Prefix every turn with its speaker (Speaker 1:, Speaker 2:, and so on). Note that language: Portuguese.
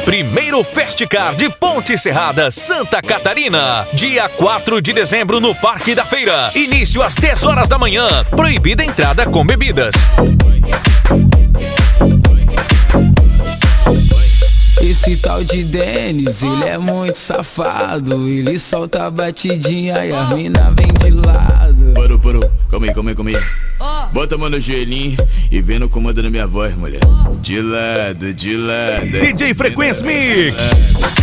Speaker 1: Primeiro Festcar de Ponte Serrada, Santa Catarina. Dia 4 de dezembro no Parque da Feira. Início às 10 horas da manhã. Proibida entrada com bebidas.
Speaker 2: Esse tal de Denis, ele é muito safado. Ele solta a batidinha e a mina vem de lado.
Speaker 3: Parou, calma aí. Bota a mão no joelhinho e vem no comando da minha voz, mulher. De lado.
Speaker 1: DJ Frequência Mix.